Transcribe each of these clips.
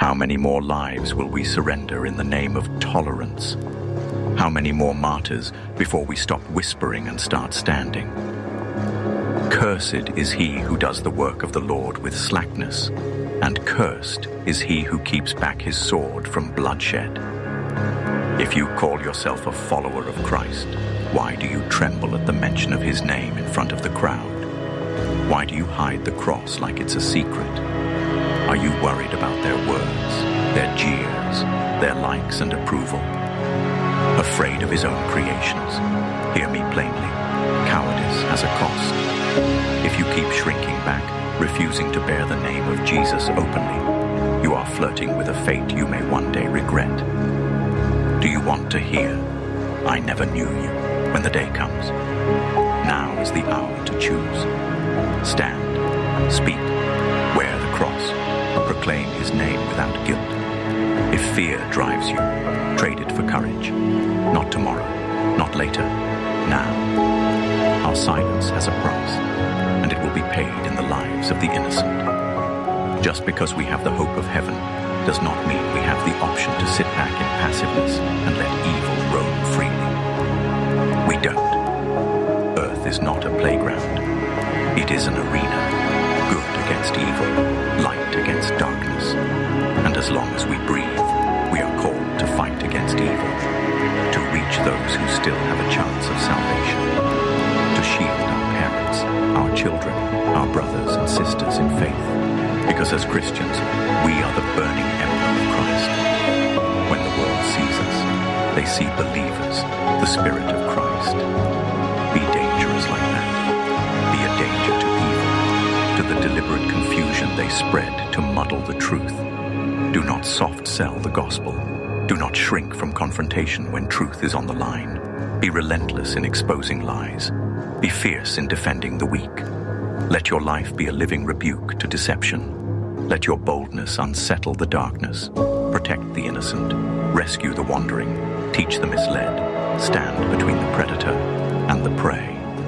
How many more lives will we surrender in the name of tolerance? How many more martyrs before we stop whispering and start standing? Cursed is he who does the work of the Lord with slackness, and cursed is he who keeps back his sword from bloodshed. If you call yourself a follower of Christ, why do you tremble at the mention of his name in front of the crowd? Why do you hide the cross like it's a secret? Are you worried about their words, their jeers, their likes and approval? Afraid of his own creations? Hear me plainly. Cowardice has a cost. If you keep shrinking back, refusing to bear the name of Jesus openly, you are flirting with a fate you may one day regret. Do you want to hear, "I never knew you," when the day comes? Now is the hour to choose. Stand, speak, wear the cross, proclaim his name without guilt. If fear drives you, trade it for courage. Not tomorrow, not later, now. Our silence has a price, and it will be paid in the lives of the innocent. Just because we have the hope of heaven does not mean we have the option to sit back in passiveness and let evil roam freely. We don't. Earth is not a playground. It is an arena. Good against evil, light against darkness. And as long as we breathe, we are called to fight against evil, to reach those who still have a chance of salvation, to shield our parents, our children, our brothers and sisters in faith. Because as Christians, we are the burning emblem of Christ. When the world sees us, they see believers, the Spirit of Christ. Be dangerous like that. Be a danger to evil, to the deliberate confusion they spread to muddle the truth. Do not soft sell the gospel. Do not shrink from confrontation when truth is on the line. Be relentless in exposing lies. Be fierce in defending the weak. Let your life be a living rebuke to deception. Let your boldness unsettle the darkness. Protect the innocent. Rescue the wandering. Teach the misled. Stand between the predator and the prey.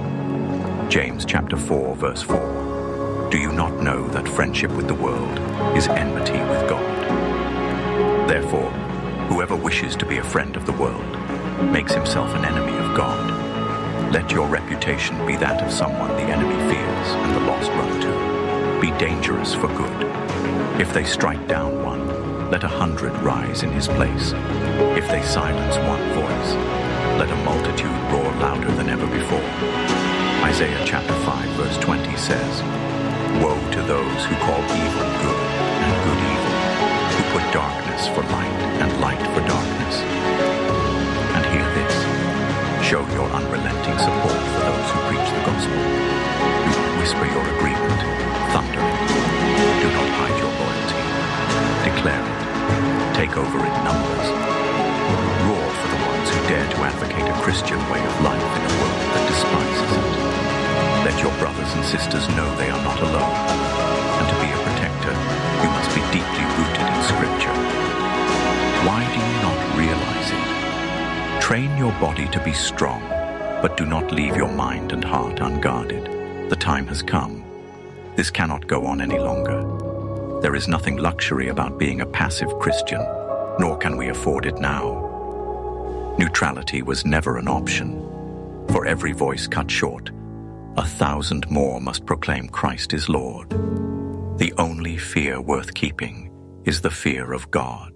James chapter 4, verse 4. Do you not know that friendship with the world is enmity with God? Therefore, whoever wishes to be a friend of the world makes himself an enemy of God. Let your reputation be that of someone the enemy fears and the lost run to. Be dangerous for good. If they strike down one, let 100 rise in his place. If they silence one voice, let a multitude roar louder than ever before. Isaiah chapter 5, verse 20 says, Woe to those who call evil good and good evil, who put darkness for light and light for darkness. And hear this, show your unrelenting support for those who preach the gospel. Do not whisper your agreement, thunder it. Do not hide your loyalty. Declare it. Take over in numbers. Roar for the ones who dare to advocate a Christian way of life in a world that despises it. Let your brothers and sisters know they are not alone. And to be a protector, you must be deeply rooted in Scripture. Why do you not realize it? Train your body to be strong, but do not leave your mind and heart unguarded. The time has come. This cannot go on any longer. There is nothing luxury about being a passive Christian, nor can we afford it now. Neutrality was never an option. For every voice cut short, 1,000 more must proclaim Christ is Lord. The only fear worth keeping is the fear of God.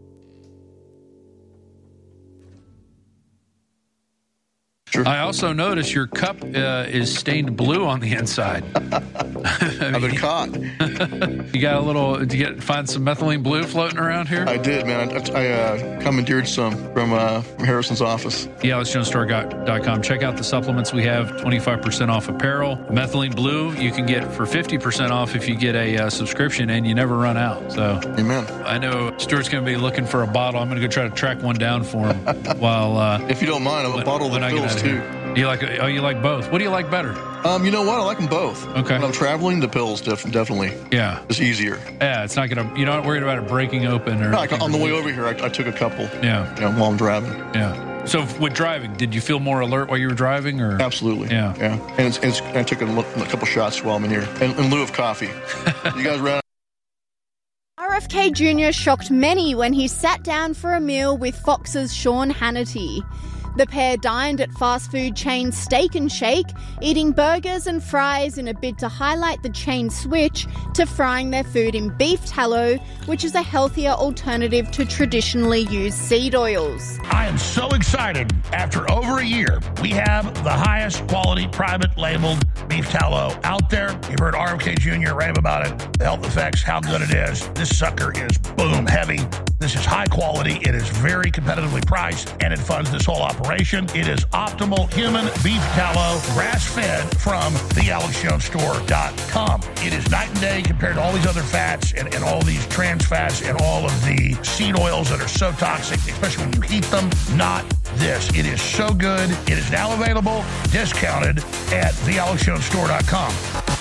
I also notice your cup is stained blue on the inside. I've been caught. You got a little, did you find some methylene blue floating around here? I did, man. I commandeered some from Harrison's office. YeahLet'sJonesStore.com. Check out the supplements we have, 25% off apparel. Methylene blue you can get for 50% off if you get a subscription, and you never run out. So, amen. I know Stuart's going to be looking for a bottle. I'm going to go try to track one down for him. While if you don't mind, I'll bottle the pills too. You like both? What do you like better? You know what? I like them both. Okay. When I'm traveling, the pills definitely. Yeah. It's easier. Yeah, it's not gonna. You're not worried about it breaking open or. No, on the way over here, I took a couple. Yeah. While I'm driving. Yeah. So with driving, did you feel more alert while you were driving, or? Absolutely. Yeah. Yeah. And I took a couple shots while I'm in here, in lieu of coffee. You guys ran. RFK Jr. shocked many when he sat down for a meal with Fox's Sean Hannity. The pair dined at fast food chain Steak and Shake, eating burgers and fries in a bid to highlight the chain's switch to frying their food in beef tallow, which is a healthier alternative to traditionally used seed oils. I am so excited. After over a year, we have the highest quality private labeled beef tallow out there. You've heard RFK Jr. rave about it, the health effects, how good it is. This sucker is boom heavy. This is high quality. It is very competitively priced, and it funds this whole operation. It is optimal human beef tallow, grass-fed from thealexjonesstore.com. It is night and day compared to all these other fats and all these trans fats and all of the seed oils that are so toxic, especially when you heat them. Not this. It is so good. It is now available, discounted at thealexjonesstore.com.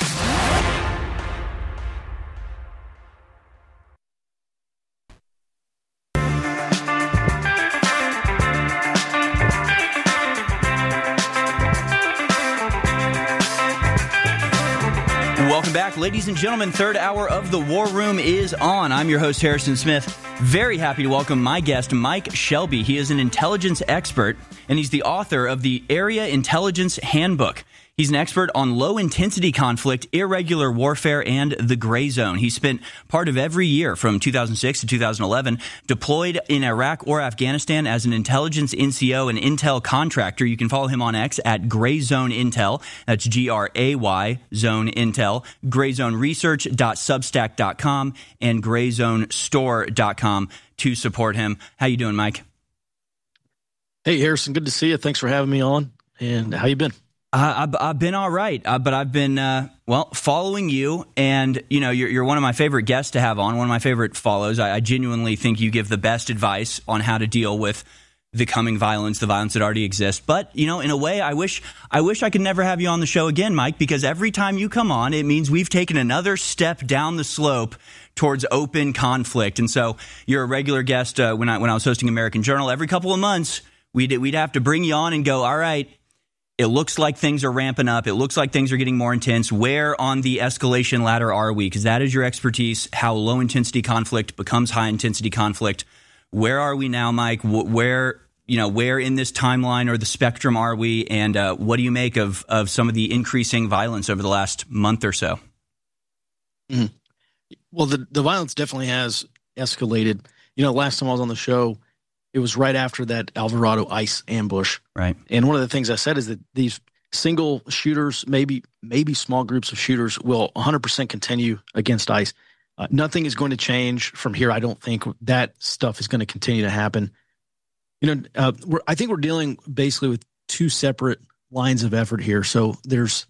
Welcome back, ladies and gentlemen. Third hour of the War Room is on. I'm your host, Harrison Smith. Very happy to welcome my guest, Mike Shelby. He is an intelligence expert, and he's the author of the Area Intelligence Handbook. He's an expert on low-intensity conflict, irregular warfare, and the gray zone. He spent part of every year from 2006 to 2011 deployed in Iraq or Afghanistan as an intelligence NCO and intel contractor. You can follow him on X at Gray Zone Intel. That's Gray Zone Intel. GrayZoneResearch.substack.com and GrayZoneStore.com to support him. How you doing, Mike? Hey, Harrison. Good to see you. Thanks for having me on. And how you been? I've been all right, but I've been, following you, and, you know, you're one of my favorite guests to have on, one of my favorite follows. I genuinely think you give the best advice on how to deal with the coming violence, the violence that already exists. But, you know, in a way, I wish I could never have you on the show again, Mike, because every time you come on, it means we've taken another step down the slope towards open conflict. And so you're a regular guest when I was hosting American Journal. Every couple of months, we'd have to bring you on and go, all right, it looks like things are ramping up. It looks like things are getting more intense. Where on the escalation ladder are we? Because that is your expertise, how low-intensity conflict becomes high-intensity conflict. Where are we now, Mike? Where in this timeline or the spectrum are we? And what do you make of some of the increasing violence over the last month or so? Mm-hmm. Well, the violence definitely has escalated. You know, last time I was on the show, it was right after that Alvarado ICE ambush. Right. And one of the things I said is that these single shooters, maybe small groups of shooters, will 100% continue against ICE. Nothing is going to change from here. I don't think that stuff is going to continue to happen. You know, I think we're dealing basically with two separate lines of effort here. So there's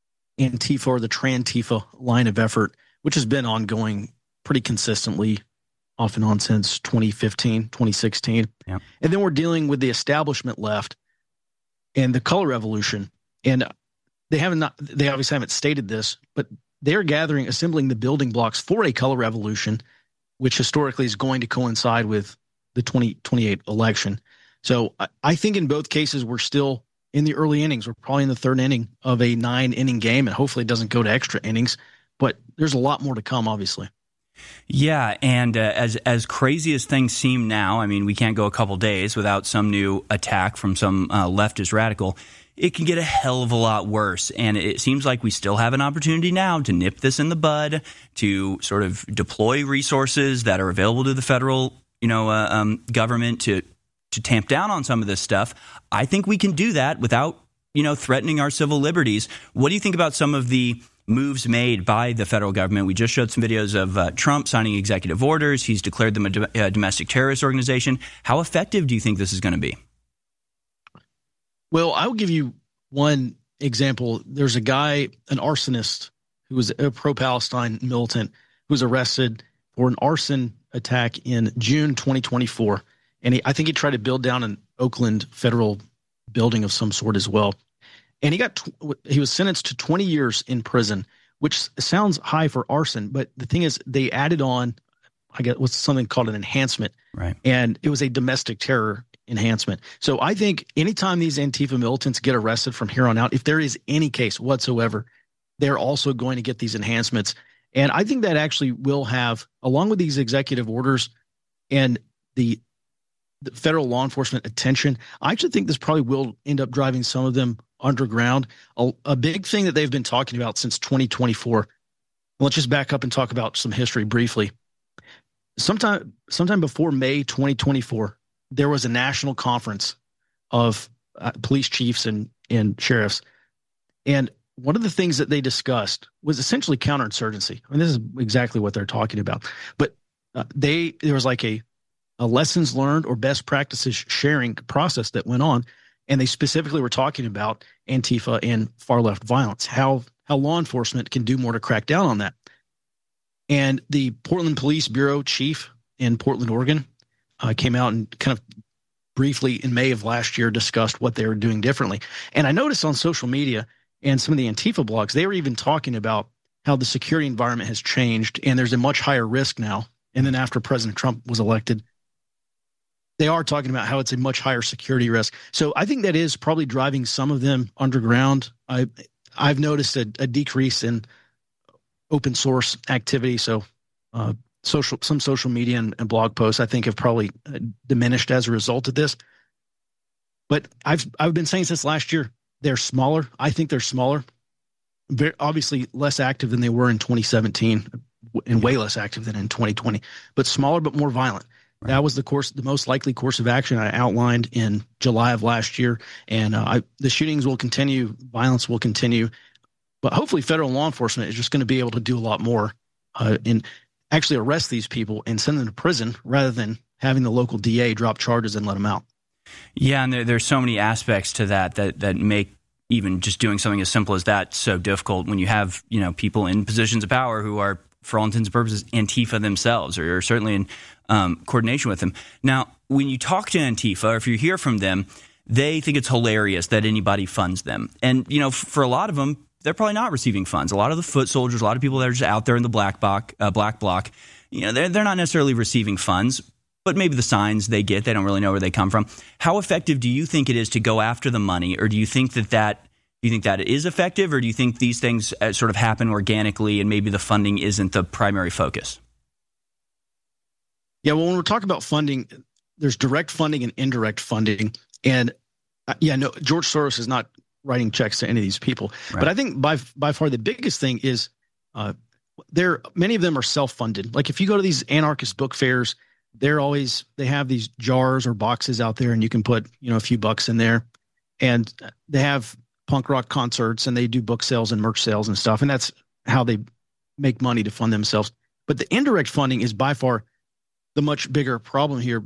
Antifa, or the Trantifa line of effort, which has been ongoing pretty consistently off and on since 2015, 2016. Yeah. And then we're dealing with the establishment left and the color revolution. And they obviously haven't stated this, but they're assembling the building blocks for a color revolution, which historically is going to coincide with the 2028 election. So I think in both cases, we're still in the early innings. We're probably in the third inning of a 9-inning game, and hopefully it doesn't go to extra innings, but there's a lot more to come, obviously. Yeah, and as crazy as things seem now, I mean, we can't go a couple days without some new attack from some leftist radical. It can get a hell of a lot worse, and it seems like we still have an opportunity now to nip this in the bud, to sort of deploy resources that are available to the federal, government to tamp down on some of this stuff. I think we can do that without, threatening our civil liberties. What do you think about some of the moves made by the federal government? We just showed some videos of Trump signing executive orders. He's declared them a domestic terrorist organization. How effective do you think this is going to be? Well, I will give you one example. There's a guy, an arsonist, who was a pro-Palestine militant, who was arrested for an arson attack in June 2024. And I think he tried to build down an Oakland federal building of some sort as well. And he was sentenced to 20 years in prison, which sounds high for arson. But the thing is, they added on, what's something called an enhancement. Right. And it was a domestic terror enhancement. So I think anytime these Antifa militants get arrested from here on out, if there is any case whatsoever, they're also going to get these enhancements. And I think that actually will have, along with these executive orders and the federal law enforcement attention, I actually think this probably will end up driving some of them underground. A big thing that they've been talking about since 2024. Let's just back up and talk about some history briefly. Sometime before May 2024, there was a national conference of police chiefs and sheriffs. And one of the things that they discussed was essentially counterinsurgency. I mean, this is exactly what they're talking about. But there was like a lessons learned or best practices sharing process that went on. And they specifically were talking about Antifa and far left violence, how law enforcement can do more to crack down on that. And the Portland Police Bureau chief in Portland, Oregon, came out and kind of briefly in May of last year discussed what they were doing differently. And I noticed on social media and some of the Antifa blogs, they were even talking about how the security environment has changed and there's a much higher risk now. And then after President Trump was elected, they are talking about how it's a much higher security risk. So I think that is probably driving some of them underground. I've noticed a decrease in open source activity. So some social media and blog posts I think have probably diminished as a result of this. But I've been saying since last year, they're smaller. I think they're smaller, very obviously less active than they were in 2017 and way less active than in 2020, but smaller but more violent. Right. That was the most likely course of action I outlined in July of last year. And the shootings will continue, violence will continue, but hopefully federal law enforcement is just going to be able to do a lot more and actually arrest these people and send them to prison rather than having the local DA drop charges and let them out. Yeah, and there's so many aspects to that make even just doing something as simple as that so difficult when you have, people in positions of power who are, for all intents and purposes, Antifa themselves, or certainly in coordination with them. Now, when you talk to Antifa, or if you hear from them, they think it's hilarious that anybody funds them. And, for a lot of them, they're probably not receiving funds. A lot of the foot soldiers, a lot of people that are just out there in the black bloc, they're not necessarily receiving funds, but maybe the signs they get, they don't really know where they come from. How effective do you think it is to go after the money, or do you think that is effective, or do you think these things sort of happen organically and maybe the funding isn't the primary focus? Yeah, well, when we're talking about funding, there's direct funding and indirect funding. And George Soros is not writing checks to any of these people. Right. But I think by far the biggest thing is many of them are self-funded. Like if you go to these anarchist book fairs, they have these jars or boxes out there and you can put, a few bucks in there, and they have punk rock concerts and they do book sales and merch sales and stuff. And that's how they make money to fund themselves. But the indirect funding is by far the much bigger problem here.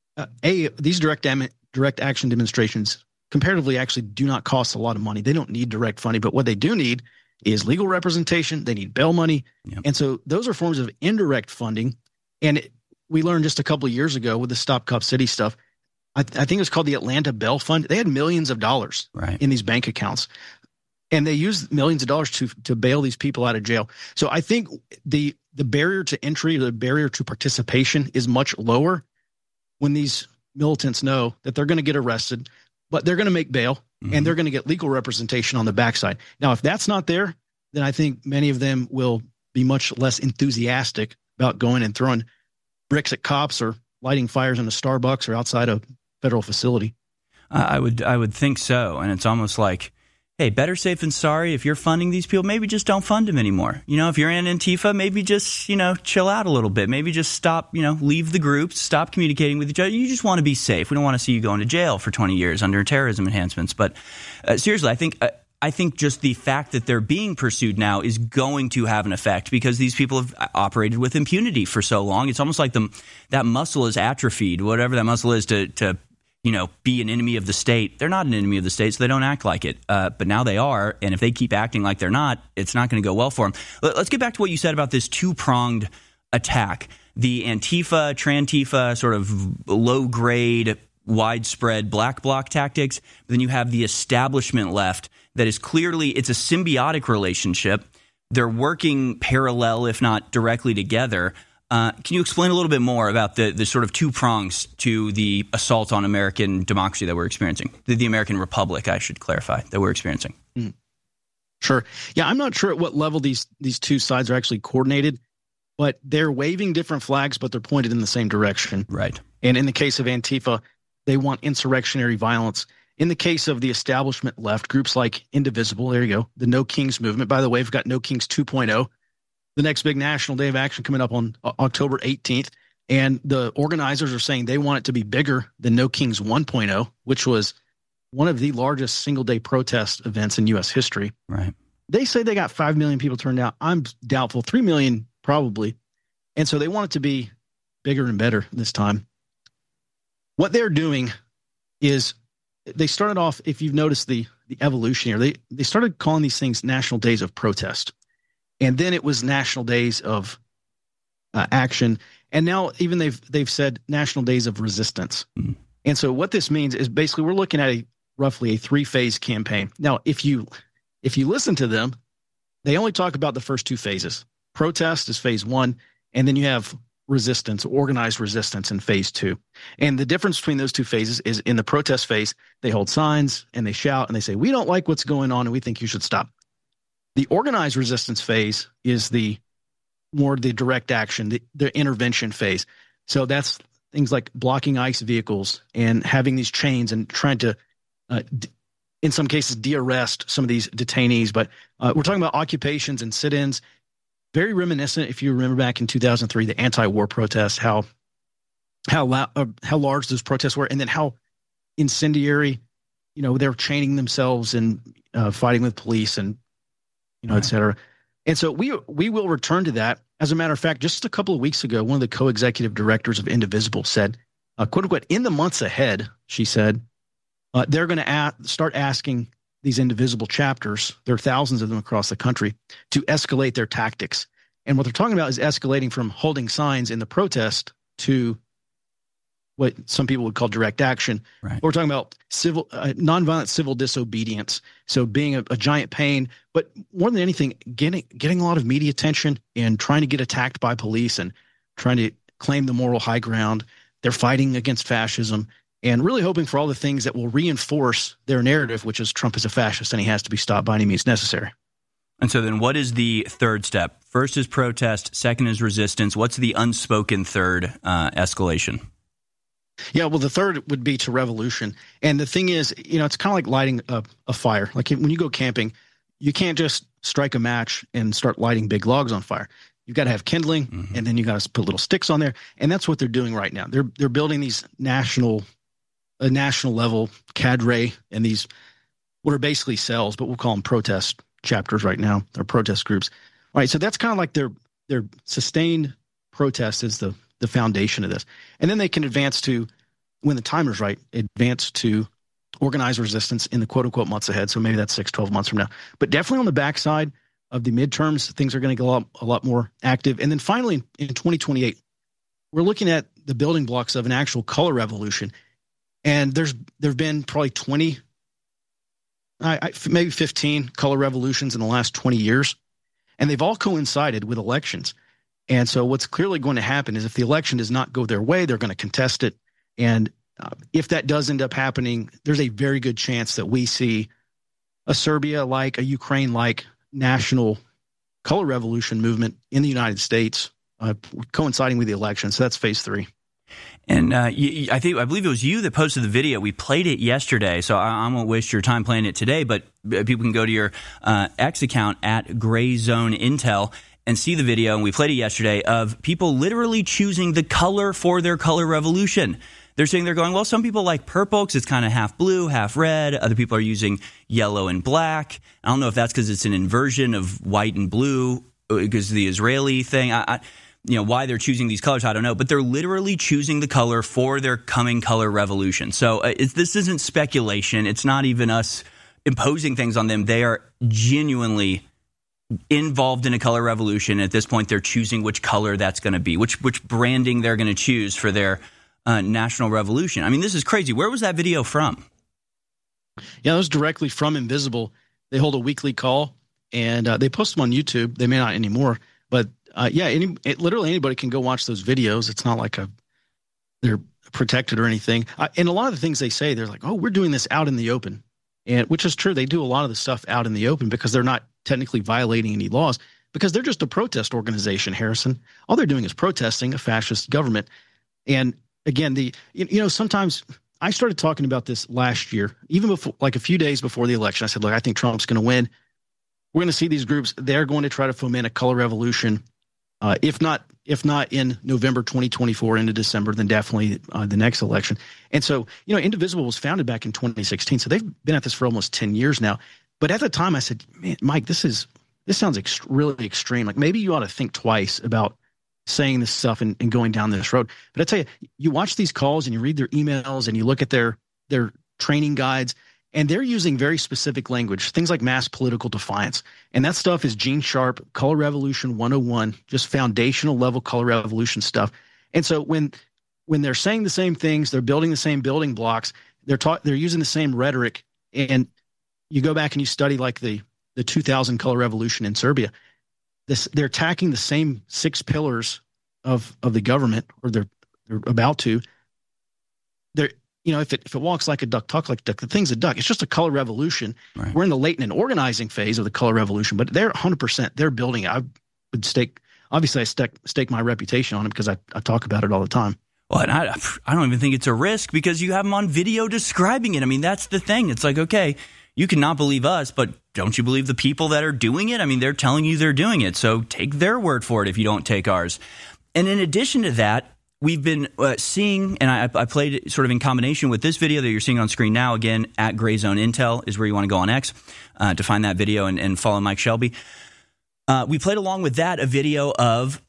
These direct action demonstrations comparatively actually do not cost a lot of money. They don't need direct funding, but what they do need is legal representation. They need bail money. Yep. And so those are forms of indirect funding. And we learned just a couple of years ago with the Stop Cop City stuff, I think it was called the Atlanta Bail Fund. They had millions of dollars in these bank accounts, and they used millions of dollars to bail these people out of jail. So I think the barrier to entry, the barrier to participation is much lower when these militants know that they're going to get arrested, but they're going to make bail and they're going to get legal representation on the backside. Now, if that's not there, then I think many of them will be much less enthusiastic about going and throwing bricks at cops or lighting fires in a Starbucks or outside a federal facility. I would think so. And it's almost like, hey, better safe than sorry. If you're funding these people, maybe just don't fund them anymore. If you're in Antifa, maybe just, chill out a little bit. Maybe just stop, leave the groups, stop communicating with each other. You just want to be safe. We don't want to see you going to jail for 20 years under terrorism enhancements. But seriously, I think just the fact that they're being pursued now is going to have an effect because these people have operated with impunity for so long. It's almost like that muscle is atrophied, whatever that muscle is to be an enemy of the state. They're not an enemy of the state, so they don't act like it. But now they are, and if they keep acting like they're not, it's not going to go well for them. Let's get back to what you said about this two-pronged attack. The Antifa, Trantifa, sort of low-grade, widespread black bloc tactics. Then you have the establishment left that is clearly, it's a symbiotic relationship. They're working parallel, if not directly together. Can you explain a little bit more about the sort of two prongs to the assault on American democracy that we're experiencing? The American Republic, I should clarify, that we're experiencing. Sure. Yeah, I'm not sure at what level these two sides are actually coordinated, but they're waving different flags, but they're pointed in the same direction. Right. And in the case of Antifa, they want insurrectionary violence. In the case of the establishment left, groups like Indivisible, there you go, the No Kings movement. By the way, we've got No Kings 2.0, the next big national day of action coming up on October 18th. And the organizers are saying they want it to be bigger than No Kings 1.0, which was one of the largest single-day protest events in U.S. history. Right. They say they got 5 million people turned out. I'm doubtful. 3 million probably. And so they want it to be bigger and better this time. What they're doing is they started off, if you've noticed the evolution here, they started calling these things National Days of Protest. And then it was National Days of Action. And now even they've said National Days of Resistance. Mm. And so what this means is basically we're looking at roughly a 3-phase campaign. Now, if you listen to them, they only talk about the first 2 phases. Protest is phase 1, and then you have resistance, organized resistance in phase 2. And the difference between those 2 phases is in the protest phase, they hold signs and they shout and they say, we don't like what's going on and we think you should stop. The organized resistance phase is the direct action, the intervention phase. So that's things like blocking ICE vehicles and having these chains and trying to, in some cases, de-arrest some of these detainees. But we're talking about occupations and sit-ins. Very reminiscent, if you remember back in 2003, the anti-war protests, how large those protests were, and then how incendiary, they're chaining themselves and fighting with police and, et cetera. And so we will return to that. As a matter of fact, just a couple of weeks ago, one of the co-executive directors of Indivisible said, quote unquote, in the months ahead, she said, they're going to start asking these Indivisible chapters, there are thousands of them across the country, to escalate their tactics. And what they're talking about is escalating from holding signs in the protest to what some people would call direct action. Right. We're talking about nonviolent civil disobedience. So being a giant pain, but more than anything, getting a lot of media attention and trying to get attacked by police and trying to claim the moral high ground. They're fighting against fascism and really hoping for all the things that will reinforce their narrative, which is Trump is a fascist and he has to be stopped by any means necessary. And so then what is the third step? First is protest. Second is resistance. What's the unspoken third escalation? Yeah, well, the third would be to revolution. And the thing is, it's kind of like lighting a fire. Like when you go camping, you can't just strike a match and start lighting big logs on fire. You've got to have kindling, and then you got to put little sticks on there. And that's what they're doing right now. They're building these national level cadre and these what are basically cells, but we'll call them protest chapters right now, or protest groups. All right, so that's kind of like their sustained protest is the foundation of this. And then they can advance to, when the timer's right, advance to organized resistance in the quote-unquote months ahead. So maybe that's 6-12 months from now. But definitely on the backside of the midterms, things are going to get a lot more active. And then finally, in 2028, we're looking at the building blocks of an actual color revolution. And there have been probably 20, maybe 15 color revolutions in the last 20 years. And they've all coincided with elections. And so what's clearly going to happen is if the election does not go their way, they're going to contest it. And if that does end up happening, there's a very good chance that we see a Serbia-like, a Ukraine-like national color revolution movement in the United States coinciding with the election. So that's phase 3. And I believe it was you that posted the video. We played it yesterday, so I won't waste your time playing it today, but people can go to your X account at Gray Zone Intel and see the video, and we played it yesterday, of people literally choosing the color for their color revolution. They're saying they're going, well, some people like purple because it's kind of half blue, half red. Other people are using yellow and black. I don't know if that's because it's an inversion of white and blue because of the Israeli thing. Why they're choosing these colors, I don't know. But they're literally choosing the color for their coming color revolution. So this isn't speculation. It's not even us imposing things on them. They are genuinely involved in a color revolution. At this point, they're choosing which color that's going to be, which branding they're going to choose for their national revolution. I mean, this is crazy. Where was that video from? Yeah, it was directly from Invisible. They hold a weekly call, and they post them on YouTube. They may not anymore, but literally anybody can go watch those videos. It's not like they're protected or anything. And a lot of the things they say, they're like, oh, we're doing this out in the open, and which is true. They do a lot of the stuff out in the open because they're not technically violating any laws because they're just a protest organization, Harrison. All they're doing is protesting a fascist government. And again, sometimes I started talking about this last year, even before, like a few days before the election. I said, look, I think Trump's going to win. We're going to see these groups. They're going to try to foment a color revolution. If not in November 2024 into December, then definitely the next election. And so, Indivisible was founded back in 2016. So they've been at this for almost 10 years now. But at the time I said, man, Mike, this sounds really extreme. Like maybe you ought to think twice about saying this stuff and going down this road. But I tell you, you watch these calls and you read their emails and you look at their training guides, and they're using very specific language, things like mass political defiance. And that stuff is Gene Sharp, Color Revolution 101, just foundational level color revolution stuff. And so when they're saying the same things, they're building the same building blocks, they're using the same rhetoric, and you go back and you study like the 2000 color revolution in Serbia, they're attacking the same 6 pillars of the government, or they're about to. If it walks like a duck, talk like a duck, the thing's a duck. It's just a color revolution. Right. We're in the latent and organizing phase of the color revolution, but they're 100%. They're building it. I would stake my reputation on it because I talk about it all the time. Well, and I don't even think it's a risk because you have them on video describing it. I mean, that's the thing. It's like, okay, you cannot believe us, but don't you believe the people that are doing it? I mean, they're telling you they're doing it. So take their word for it if you don't take ours. And in addition to that, we've been seeing, and I played it sort of in combination with this video that you're seeing on screen now. Again, at Gray Zone Intel is where you want to go on X to find that video and follow Mike Shelby. We played along with that a video of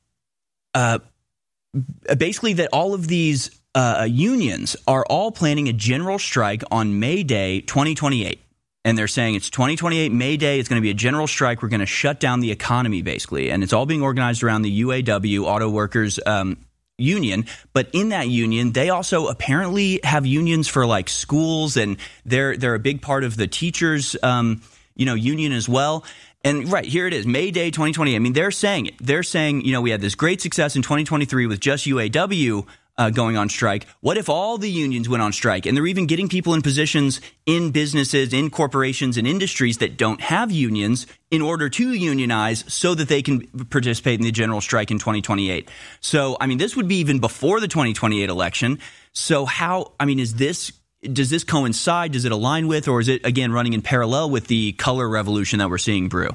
basically that all of these unions are all planning a general strike on May Day 2028. And they're saying it's 2028 May Day. It's going to be a general strike. We're going to shut down the economy, basically. And it's all being organized around the UAW, Auto Workers Union. But in that union, they also apparently have unions for like schools, and they're a big part of the teachers union as well. And right here it is, May Day 2020. I mean, they're saying it. They're saying, we had this great success in 2023 with just UAW going on strike. What if all the unions went on strike? And they're even getting people in positions in businesses, in corporations, and industries that don't have unions in order to unionize so that they can participate in the general strike in 2028. So, I mean, this would be even before the 2028 election. So does this coincide? Does it align with, or is it, again, running in parallel with the color revolution that we're seeing brew?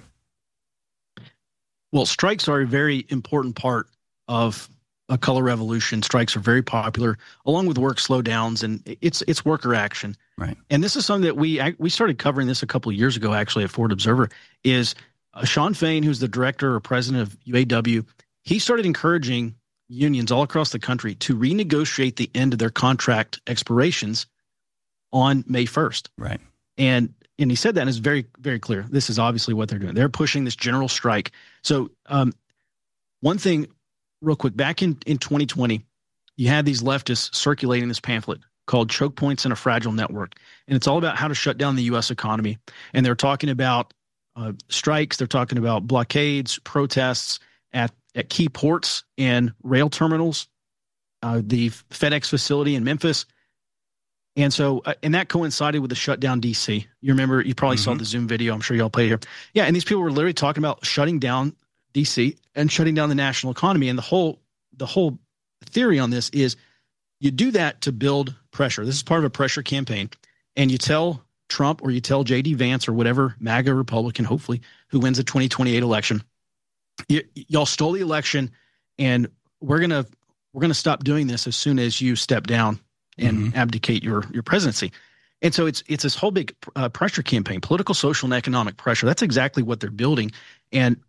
Well, strikes are a very important part of a color revolution. Strikes are very popular, along with work slowdowns, and it's worker action. Right. And this is something that we started covering this a couple of years ago, actually, at Forward Observer. Is Shawn Fain, who's the director or president of UAW, he started encouraging unions all across the country to renegotiate the end of their contract expirations on May 1st. Right. And he said that, and it's very, very clear. This is obviously what they're doing. They're pushing this general strike. So one thing real quick, back in 2020, you had these leftists circulating this pamphlet called Choke Points in a Fragile Network. And it's all about how to shut down the U.S. economy. And they're talking about strikes. They're talking about blockades, protests at key ports and rail terminals, the FedEx facility in Memphis. And so, and that coincided with the shutdown DC. You remember, you probably saw the Zoom video. I'm sure y'all played here. Yeah. And these people were literally talking about shutting down DC and shutting down the national economy. And the whole theory on this is you do that to build pressure. This is part of a pressure campaign. And you tell Trump, or you tell J.D. Vance, or whatever MAGA Republican, hopefully, who wins the 2028 election, y'all stole the election, and we're gonna stop doing this as soon as you step down and abdicate your presidency. And so it's this whole big pressure campaign, political, social, and economic pressure. That's exactly what they're building. And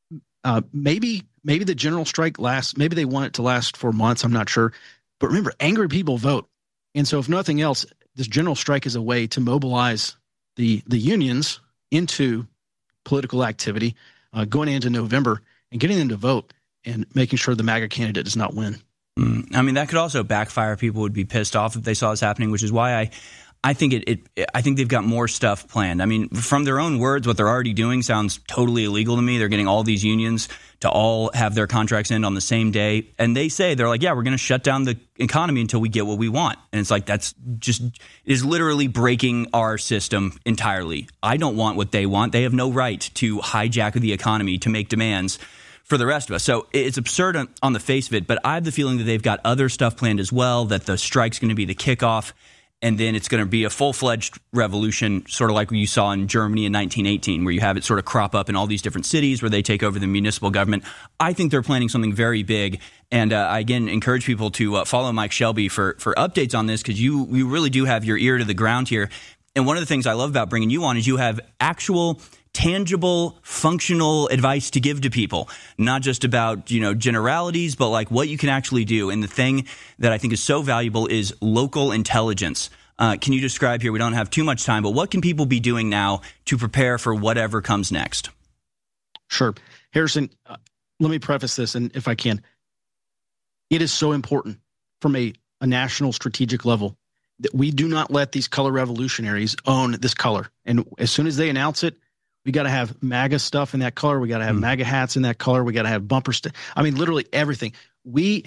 maybe the general strike lasts. Maybe they want it to last for months. I'm not sure. But remember, angry people vote. And so if nothing else, this general strike is a way to mobilize the unions into political activity going into November and getting them to vote and making sure the MAGA candidate does not win. I mean, that could also backfire. People would be pissed off if they saw this happening, which is why I think I think they've got more stuff planned. I mean, from their own words, what they're already doing sounds totally illegal to me. They're getting all these unions to all have their contracts end on the same day. And they say, they're like, yeah, we're going to shut down the economy until we get what we want. And it's like, that's just is literally breaking our system entirely. I don't want what they want. They have no right to hijack the economy to make demands for the rest of us. So it's absurd on the face of it, but I have the feeling that they've got other stuff planned as well, that the strike's going to be the kickoff. And then it's going to be a full-fledged revolution, sort of like you saw in Germany in 1918, where you have it sort of crop up in all these different cities where they take over the municipal government. I think they're planning something very big. And I, again, encourage people to follow Mike Shelby for updates on this, because you really do have your ear to the ground here. And one of the things I love about bringing you on is you have actual tangible, functional advice to give to people, not just about, generalities, but like what you can actually do. And the thing that I think is so valuable is local intelligence. Can you describe here? We don't have too much time, but what can people be doing now to prepare for whatever comes next? Sure. Harrison, let me preface this, and if I can, it is so important from a national strategic level that we do not let these color revolutionaries own this color. And as soon as they announce it, we got to have MAGA stuff in that color. We got to have MAGA hats in that color. We got to have bumper I mean, literally everything. We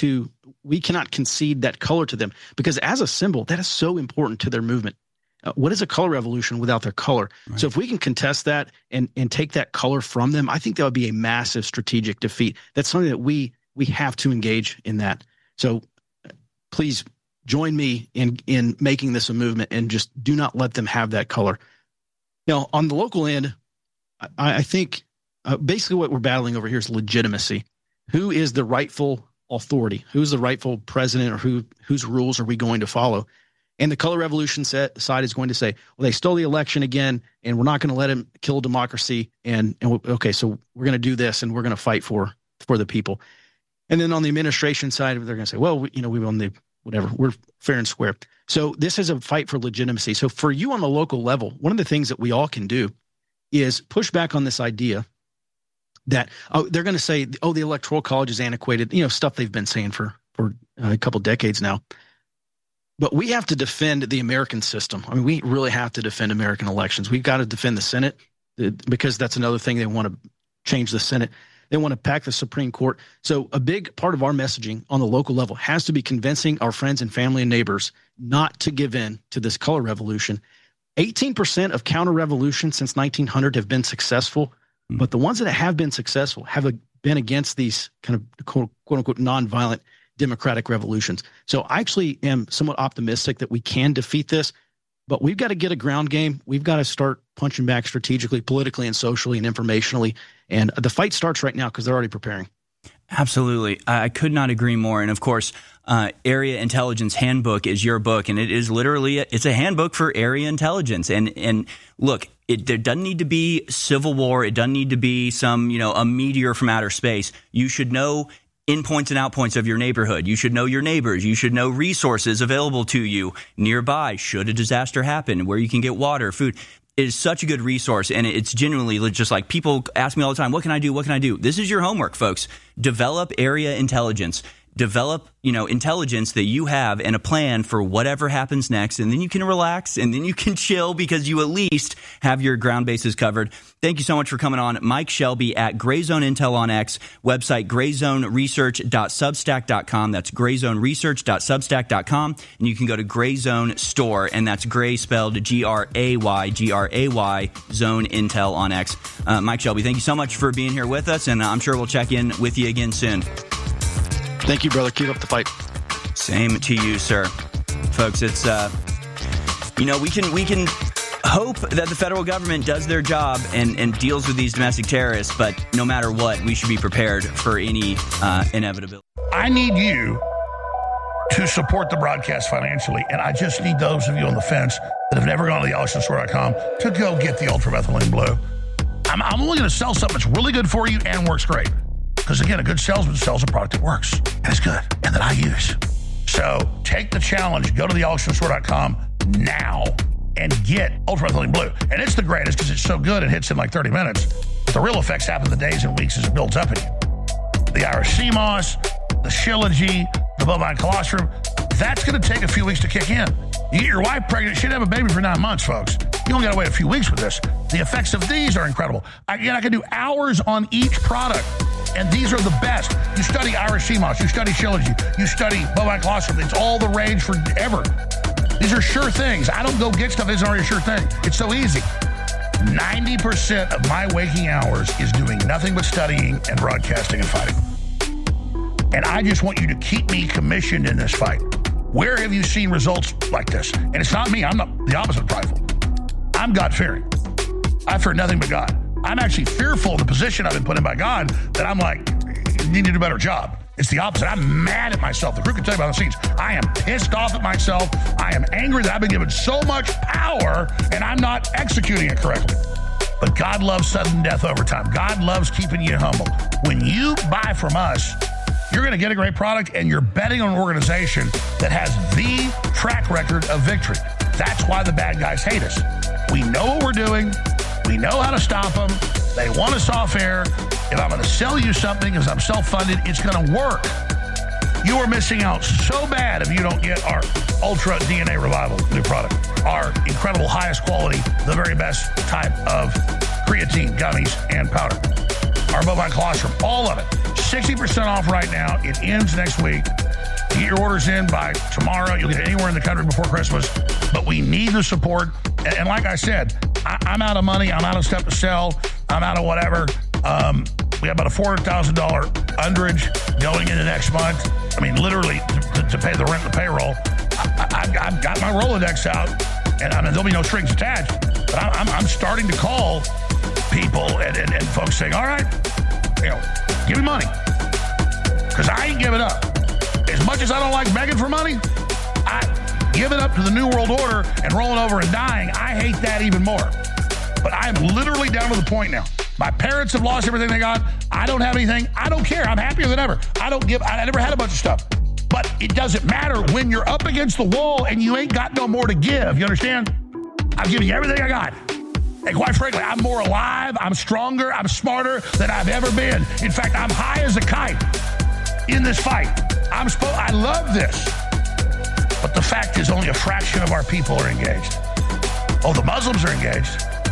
cannot concede that color to them, because as a symbol, that is so important to their movement. What is a color revolution without their color? Right. So if we can contest that and take that color from them, I think that would be a massive strategic defeat. That's something that we have to engage in that. So please join me in making this a movement, and just do not let them have that color. Now, on the local end, I think basically what we're battling over here is legitimacy. Who is the rightful authority? Who's the rightful president, or whose rules are we going to follow? And the color revolution side is going to say, well, they stole the election again, and we're not going to let them kill democracy. And okay, so we're going to do this, and we're going to fight for the people. And then on the administration side, they're going to say, well, we won the whatever. We're fair and square. So this is a fight for legitimacy. So for you on the local level, one of the things that we all can do is push back on this idea that they're going to say, the Electoral College is antiquated, stuff they've been saying for a couple decades now. But we have to defend the American system. I mean, we really have to defend American elections. We've got to defend the Senate, because that's another thing. They want to change the Senate. They want to pack the Supreme Court. So a big part of our messaging on the local level has to be convincing our friends and family and neighbors not to give in to this color revolution. 18% of counter-revolutions since 1900 have been successful, but the ones that have been successful have been against these kind of quote-unquote nonviolent democratic revolutions. So I actually am somewhat optimistic that we can defeat this, but we've got to get a ground game. We've got to start punching back strategically, politically, and socially, and informationally. And the fight starts right now, because they're already preparing. Absolutely. I could not agree more. And of course, Area Intelligence Handbook is your book, and it is literally it's a handbook for area intelligence. And look, there doesn't need to be civil war. It doesn't need to be some, a meteor from outer space. You should know in points and out points of your neighborhood. You should know your neighbors. You should know resources available to you nearby should a disaster happen, where you can get water, food. It is such a good resource, and it's genuinely just like people ask me all the time, what can I do? What can I do? This is your homework, folks. Develop area intelligence. Develop, intelligence that you have and a plan for whatever happens next, and then you can relax, and then you can chill, because you at least have your ground bases covered. Thank you so much for coming on. Mike Shelby at Grayzone Intel on X, website grayzoneresearch.substack.com. That's grayzoneresearch.substack.com. And you can go to Grayzone Store, and that's Gray spelled Gray, Zone Intel on X. Mike Shelby, thank you so much for being here with us, and I'm sure we'll check in with you again soon. Thank you, brother. Keep up the fight. Same to you, sir. Folks, it's, we can hope that the federal government does their job and deals with these domestic terrorists, but no matter what, we should be prepared for any inevitability. I need you to support the broadcast financially, and I just need those of you on the fence that have never gone to theauctionstore.com to go get the Ultramethylene Blue. I'm only going to sell something that's really good for you and works great. Because, again, a good salesman sells a product that works, and it's good, and that I use. So take the challenge. Go to theauctionstore.com now and get Ultramethylene Blue. And it's the greatest because it's so good it hits in like 30 minutes. But the real effects happen in the days and weeks as it builds up in you. The Irish sea moss, the Shilajit, the bovine colostrum, that's going to take a few weeks to kick in. You get your wife pregnant, she'd have a baby for 9 months, folks. You only got to wait a few weeks with this. The effects of these are incredible. I can do hours on each product, and these are the best. You study Irish sea moss, you study Shilajit, you study bovine colostrum. It's all the rage forever. These are sure things. I don't go get stuff that isn't already a sure thing. It's so easy. 90% of my waking hours is doing nothing but studying and broadcasting and fighting. And I just want you to keep me commissioned in this fight. Where have you seen results like this? And it's not me. I'm not the opposite of prideful. I'm God-fearing. I fear nothing but God. I'm actually fearful of the position I've been put in by God that I'm like, you need to do a better job. It's the opposite. I'm mad at myself. The crew can tell you behind the scenes. I am pissed off at myself. I am angry that I've been given so much power and I'm not executing it correctly. But God loves sudden death over time. God loves keeping you humble. When you buy from us, you're going to get a great product, and you're betting on an organization that has the track record of victory. That's why the bad guys hate us. We know what we're doing. We know how to stop them. They want us off air. If I'm going to sell you something because I'm self-funded, it's going to work. You are missing out so bad if you don't get our Ultra DNA Revival new product, our incredible highest quality, the very best type of creatine, gummies, and powder. Our bovine colostrum, all of it. 60% off right now. It ends next week. Get your orders in by tomorrow. You'll get it anywhere in the country before Christmas. But we need the support. And like I said, I'm out of money. I'm out of stuff to sell. I'm out of whatever. We have about a $400,000 underage going into next month. I mean, literally, to pay the rent and the payroll. I've got my Rolodex out, and there'll be no strings attached. But I'm starting to call people and folks saying, all right, give me money. Because I ain't giving up. As much as I don't like begging for money, I give it up to the New World Order and rolling over and dying. I hate that even more. But I'm literally down to the point now. My parents have lost everything they got. I don't have anything. I don't care. I'm happier than ever. I never had a bunch of stuff. But it doesn't matter when you're up against the wall and you ain't got no more to give. You understand? I'm giving you everything I got. And quite frankly, I'm more alive, I'm stronger, I'm smarter than I've ever been. In fact, I'm high as a kite in this fight. I love this. But the fact is only a fraction of our people are engaged. Oh, the Muslims are engaged.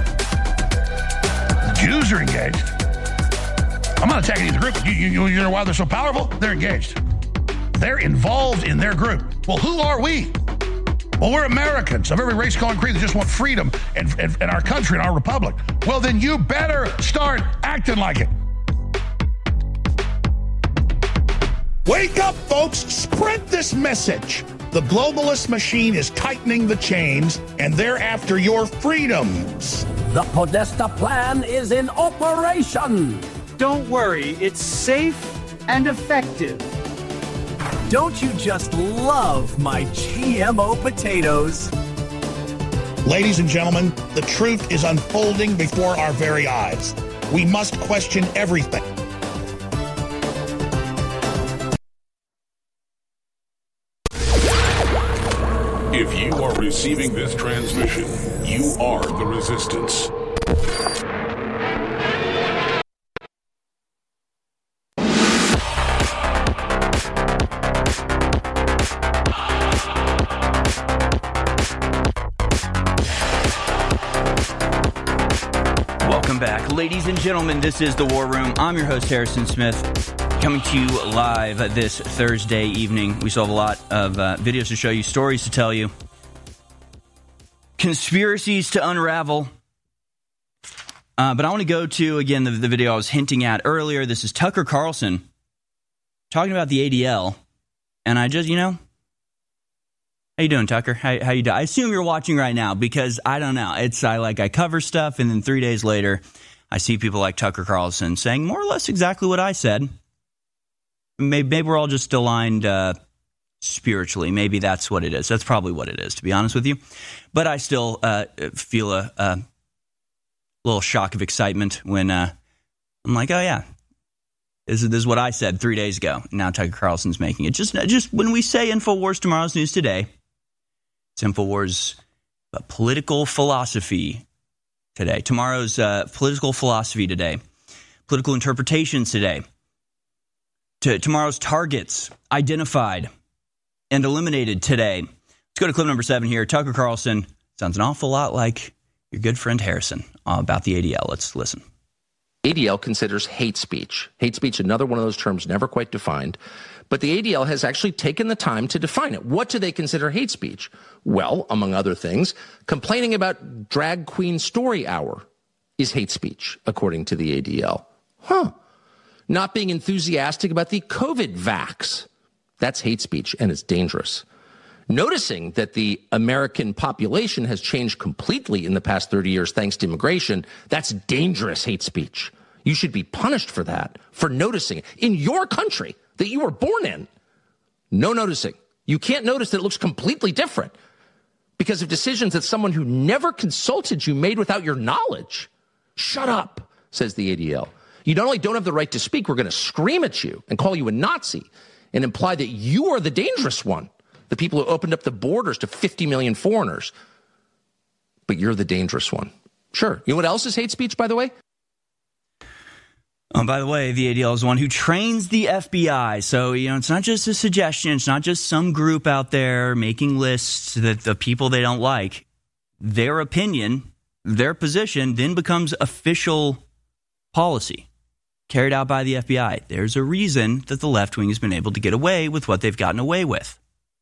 The Jews are engaged. I'm not attacking either group. You know why they're so powerful? They're engaged. They're involved in their group. Well, who are we? Well, we're Americans of every race, color, and creed that just want freedom and our country and our republic. Well, then you better start acting like it. Wake up, folks. Spread this message. The globalist machine is tightening the chains, and they're after your freedoms. The Podesta plan is in operation. Don't worry, it's safe and effective. Don't you just love my GMO potatoes? Ladies and gentlemen, the truth is unfolding before our very eyes. We must question everything. If you are receiving this transmission, you are the resistance. Welcome back. Ladies and gentlemen, this is The War Room. I'm your host, Harrison Smith, coming to you live this Thursday evening. We still have a lot of videos to show you, stories to tell you, conspiracies to unravel. But I want to go to, again, the video I was hinting at earlier. This is Tucker Carlson talking about the ADL. And I just, how you doing, Tucker? How you doing? I assume you're watching right now because I don't know. I cover stuff, and then 3 days later, I see people like Tucker Carlson saying more or less exactly what I said. Maybe we're all just aligned spiritually. Maybe that's what it is. That's probably what it is, to be honest with you. But I still feel a little shock of excitement when I'm like, oh yeah, this is what I said 3 days ago. Now Tucker Carlson's making it. Just when we say InfoWars Tomorrow's News Today, it's InfoWars political philosophy today. Tomorrow's political philosophy today. Political interpretations today. Tomorrow's targets identified and eliminated today. go to clip number 7 here. Tucker Carlson sounds an awful lot like your good friend Harrison about the ADL. Let's listen. ADL considers hate speech. Hate speech, another one of those terms never quite defined. But the ADL has actually taken the time to define it. What do they consider hate speech? Well, among other things, complaining about drag queen story hour is hate speech, according to the ADL. Not being enthusiastic about the COVID vax, that's hate speech, and it's dangerous. Noticing that the American population has changed completely in the past 30 years thanks to immigration, that's dangerous hate speech. You should be punished for that, for noticing it. In your country that you were born in, no noticing. You can't notice that it looks completely different because of decisions that someone who never consulted you made without your knowledge. Shut up, says the ADL. You not only don't have the right to speak, we're going to scream at you and call you a Nazi and imply that you are the dangerous one, the people who opened up the borders to 50 million foreigners. But you're the dangerous one. Sure. You know what else is hate speech, by the way? By the way, the ADL is the one who trains the FBI. So, it's not just a suggestion. It's not just some group out there making lists that the people they don't like. Their opinion, their position then becomes official policy carried out by the FBI. There's a reason that the left wing has been able to get away with what they've gotten away with.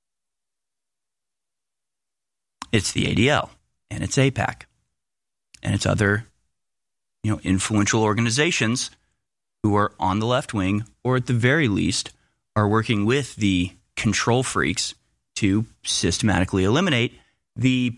It's the ADL, and it's AIPAC, and it's other, influential organizations who are on the left wing, or at the very least, are working with the control freaks to systematically eliminate the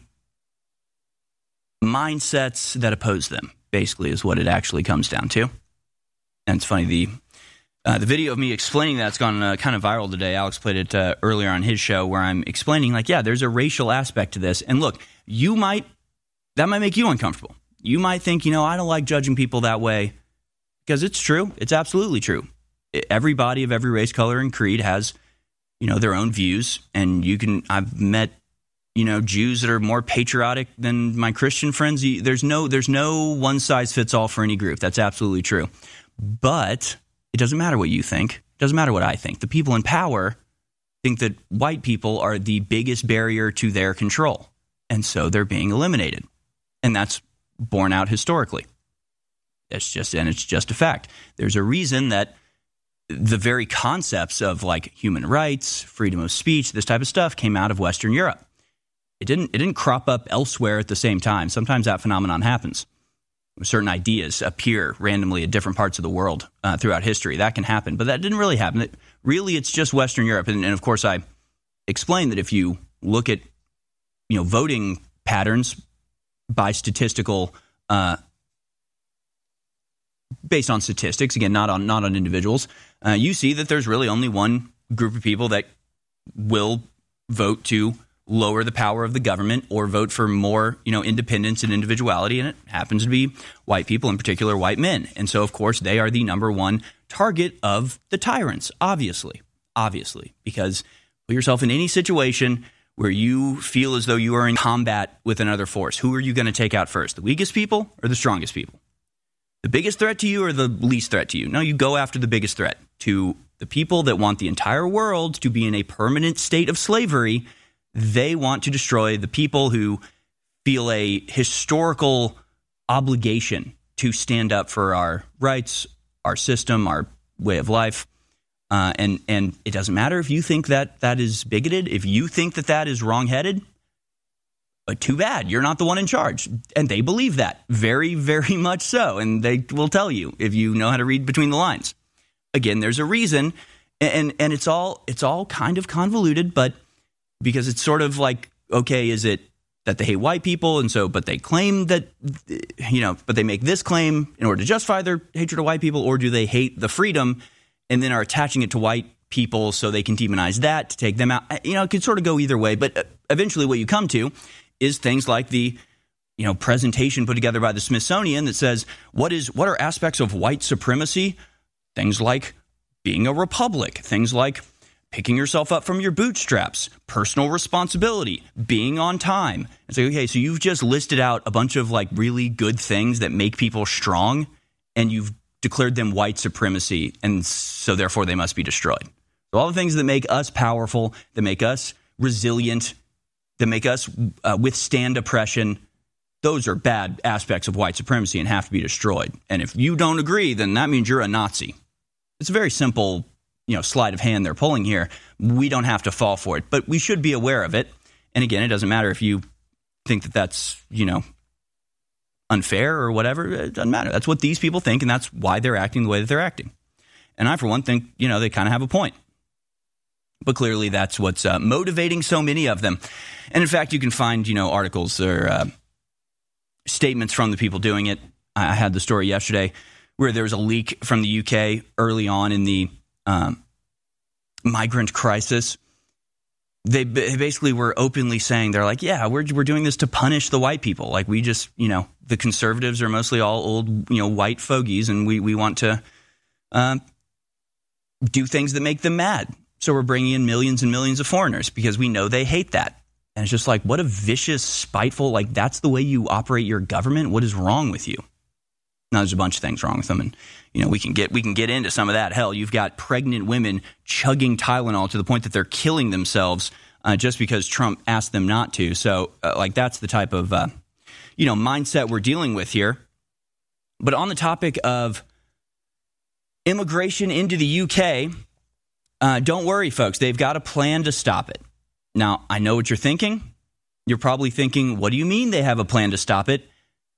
mindsets that oppose them, basically, is what it actually comes down to. And it's funny, the video of me explaining that's gone kind of viral today. Alex played it earlier on his show where I'm explaining, there's a racial aspect to this. And look, that might make you uncomfortable. You might think, I don't like judging people that way. Because it's true. It's absolutely true. Everybody of every race, color, and creed has, their own views. And I've met, Jews that are more patriotic than my Christian friends. There's no one size fits all for any group. That's absolutely true. But it doesn't matter what you think. It doesn't matter what I think. The people in power think that white people are the biggest barrier to their control. And so they're being eliminated. And that's borne out historically. It's just a fact. There's a reason that the very concepts of human rights, freedom of speech, this type of stuff came out of Western Europe. It didn't crop up elsewhere at the same time. Sometimes that phenomenon happens. Certain ideas appear randomly at different parts of the world throughout history. That can happen, but that didn't really happen. It's just Western Europe. And of course, I explained that if you look at voting patterns by statistical based on statistics, again, not on individuals, you see that there's really only one group of people that will vote to lower the power of the government or vote for more, independence and individuality, and it happens to be white people, in particular white men. And so, of course, they are the number one target of the tyrants, obviously, because put yourself in any situation where you feel as though you are in combat with another force. Who are you going to take out first, the weakest people or the strongest people? The biggest threat to you or the least threat to you? No, you go after the biggest threat. To the people that want the entire world to be in a permanent state of slavery, they want to destroy the people who feel a historical obligation to stand up for our rights, our system, our way of life. And it doesn't matter if you think that is bigoted. If you think that is wrongheaded, but too bad, you're not the one in charge. And they believe that very, very much so. And they will tell you if you know how to read between the lines. Again, there's a reason, and it's all kind of convoluted, but because it's sort of okay, is it that they hate white people, and so, but they claim that, but they make this claim in order to justify their hatred of white people, or do they hate the freedom and then are attaching it to white people so they can demonize that to take them out? It could sort of go either way, but eventually what you come to is things like the presentation put together by the Smithsonian that says what are aspects of white supremacy? Things like being a republic, things like picking yourself up from your bootstraps, personal responsibility, being on time. It's okay, so you've just listed out a bunch of really good things that make people strong, and you've declared them white supremacy, and so therefore they must be destroyed. So all the things that make us powerful, that make us resilient, that make us withstand oppression, those are bad aspects of white supremacy and have to be destroyed. And if you don't agree, then that means you're a Nazi. It's a very simple, sleight of hand they're pulling here. We don't have to fall for it, but we should be aware of it. And again, it doesn't matter if you think that that's, unfair or whatever. It doesn't matter. That's what these people think, and that's why they're acting the way that they're acting. And I, for one, think, they kind of have a point. But clearly that's what's motivating so many of them. And in fact, you can find, articles or statements from the people doing it. I had the story yesterday where there was a leak from the UK early on in the migrant crisis. They basically were openly saying, they're like, yeah, we're doing this to punish the white people. Like, we just, the conservatives are mostly all old, white fogies, and we want to do things that make them mad. So we're bringing in millions and millions of foreigners because we know they hate that. And it's just like, what a vicious, spiteful, like, that's the way you operate your government? What is wrong with you? Now, there's a bunch of things wrong with them, and we can get into some of that. Hell, you've got pregnant women chugging Tylenol to the point that they're killing themselves just because Trump asked them not to. So, that's the type of mindset we're dealing with here. But on the topic of immigration into the UK, don't worry, folks. They've got a plan to stop it. Now, I know what you're thinking. You're probably thinking, what do you mean they have a plan to stop it?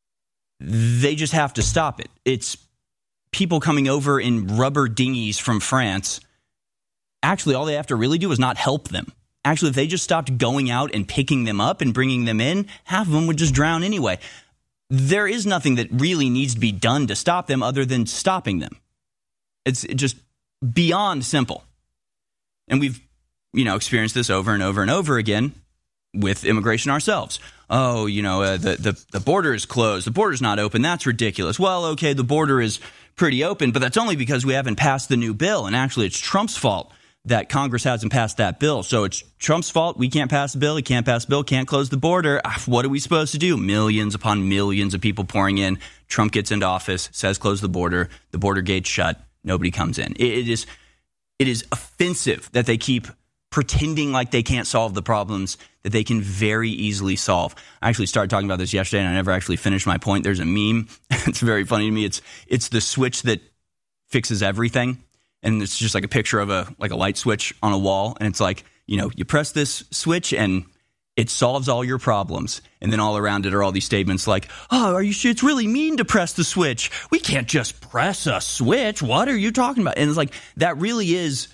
They just have to stop it. It's people coming over in rubber dinghies from France. Actually, all they have to really do is not help them. Actually, if they just stopped going out and picking them up and bringing them in, half of them would just drown anyway. There is nothing that really needs to be done to stop them other than stopping them. It's just beyond simple. And we've, experienced this over and over and over again with immigration ourselves. Oh, the border is closed. The border's not open. That's ridiculous. Well, okay, the border is pretty open, but that's only because we haven't passed the new bill. And actually, it's Trump's fault that Congress hasn't passed that bill. So it's Trump's fault. We can't pass the bill. He can't pass the bill. Can't close the border. What are we supposed to do? Millions upon millions of people pouring in. Trump gets into office, says close the border. The border gate's shut. Nobody comes in. It is offensive that they keep pretending like they can't solve the problems that they can very easily solve. I actually started talking about this yesterday, and I never actually finished my point. There's a meme. It's very funny to me. It's the switch that fixes everything, and it's just like a picture of a light switch on a wall, and it's like, you press this switch, and it solves all your problems. And then all around it are all these statements like, oh, are you sure? It's really mean to press the switch. We can't just press a switch. What are you talking about? And it's like, that really is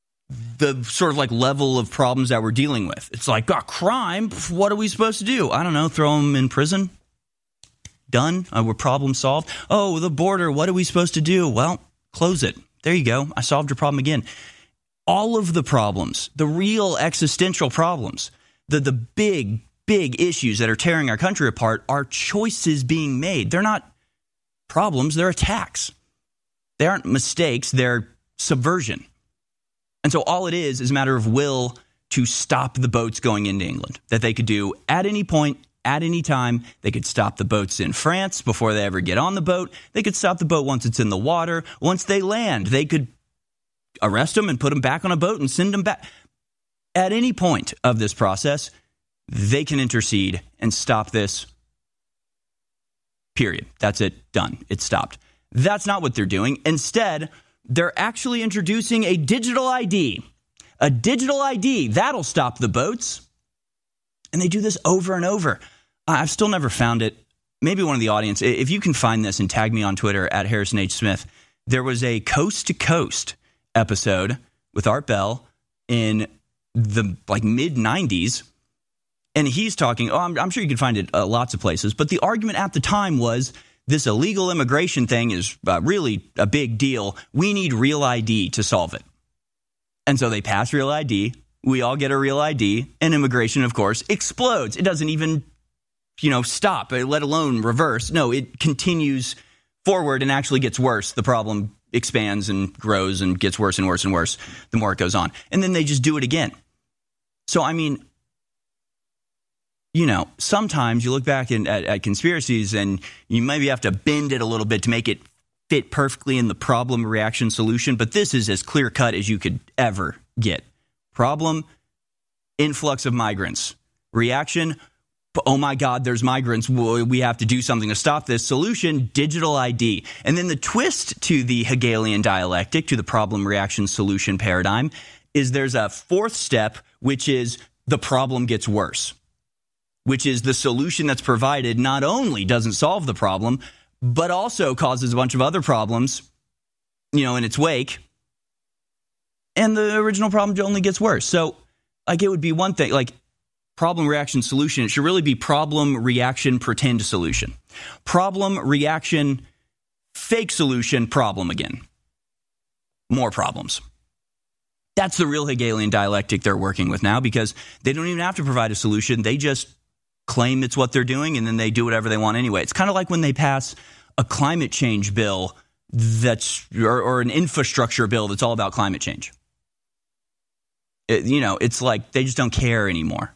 the sort of level of problems that we're dealing with. It's like, crime, what are we supposed to do? I don't know, throw them in prison? Done? We're problem solved? Oh, the border, what are we supposed to do? Well, close it. There you go. I solved your problem again. All of the problems, the real existential problems, the big issues that are tearing our country apart are choices being made. They're not problems, they're attacks. They aren't mistakes, they're subversion. And so all it is a matter of will to stop the boats going into England, that they could do at any point, at any time. They could stop the boats in France before they ever get on the boat. They could stop the boat once it's in the water. Once they land, they could arrest them and put them back on a boat and send them back. At any point of this process, they can intercede and stop this, period. That's it. Done. It's stopped. That's not what they're doing. Instead, they're actually introducing a digital ID. A digital ID. That'll stop the boats. And they do this over and over. I've still never found it. Maybe one of the audience, if you can find this and tag me on Twitter at Harrison H. Smith. There was a Coast to Coast episode with Art Bell in the mid-90s. And he's talking, I'm sure you can find it lots of places. But the argument at the time was, this illegal immigration thing is really a big deal. We need Real ID to solve it. And so they pass Real ID. We all get a Real ID. And immigration, of course, explodes. It doesn't even, stop, let alone reverse. No, it continues forward and actually gets worse. The problem expands and grows and gets worse and worse and worse the more it goes on. And then they just do it again. So, sometimes you look back at conspiracies and you maybe have to bend it a little bit to make it fit perfectly in the problem, reaction, solution. But this is as clear cut as you could ever get. Problem, influx of migrants. Reaction, oh my God, there's migrants. We have to do something to stop this. Solution, digital ID. And then the twist to the Hegelian dialectic, to the problem, reaction, solution paradigm, is there's a fourth step, which is the problem gets worse, which is the solution that's provided not only doesn't solve the problem, but also causes a bunch of other problems, in its wake. And the original problem only gets worse. So, it would be one thing, problem, reaction, solution. It should really be problem, reaction, pretend solution. Problem, reaction, fake solution, problem again. More problems. That's the real Hegelian dialectic they're working with now, because they don't even have to provide a solution. They just claim it's what they're doing, and then they do whatever they want anyway. It's kind of like when they pass a climate change bill or an infrastructure bill that's all about climate change. It's like they just don't care anymore.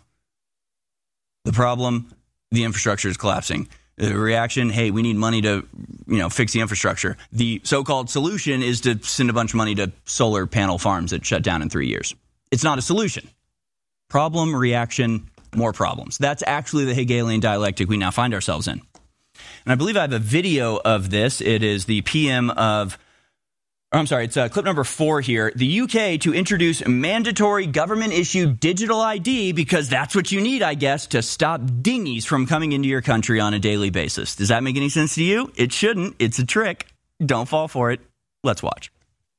The problem, the infrastructure is collapsing. The reaction, hey, we need money to, fix the infrastructure. The so-called solution is to send a bunch of money to solar panel farms that shut down in 3 years. It's not a solution. Problem, reaction, more problems. That's actually the Hegelian dialectic we now find ourselves in. And I believe I have a video of this. It is the PM of... it's clip number 4 here. The UK to introduce mandatory government-issued digital ID because that's what you need, I guess, to stop dinghies from coming into your country on a daily basis. Does that make any sense to you? It shouldn't. It's a trick. Don't fall for it. Let's watch.